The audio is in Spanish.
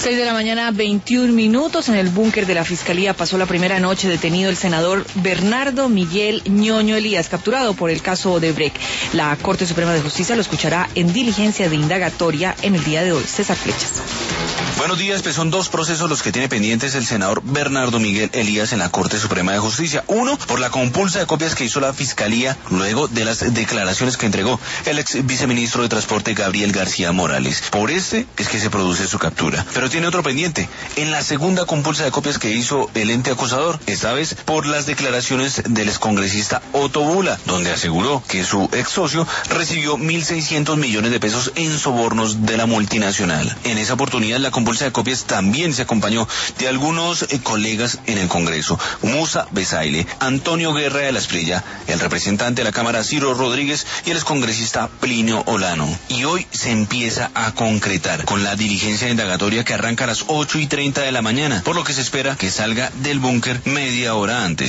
6 de la mañana, 21 minutos. En el búnker de la Fiscalía pasó la primera noche detenido el senador Bernardo Miguel Ñoño Elías, capturado por el caso Odebrecht. La Corte Suprema de Justicia lo escuchará en diligencia de indagatoria en el día de hoy. César Flechas. Buenos días, pues son dos procesos los que tiene pendientes el senador Bernardo Miguel Elías en la Corte Suprema de Justicia. Uno, por la compulsa de copias que hizo la Fiscalía luego de las declaraciones que entregó el ex viceministro de Transporte Gabriel García Morales. Por este es que se produce su captura. Pero tiene otro pendiente, en la segunda compulsa de copias que hizo el ente acusador, esta vez por las declaraciones del excongresista Otto Bula, donde aseguró que su ex socio recibió 1.600 millones de pesos en sobornos de la multinacional. En esa oportunidad la compulsa de copias también se acompañó de algunos colegas en el Congreso: Musa Besaile, Antonio Guerra de la Espriella, el representante de la Cámara Ciro Rodríguez y el excongresista Plinio Olano. Y hoy se empieza a concretar con la diligencia indagatoria que arranca a las 8:30 de la mañana, por lo que se espera que salga del búnker media hora antes.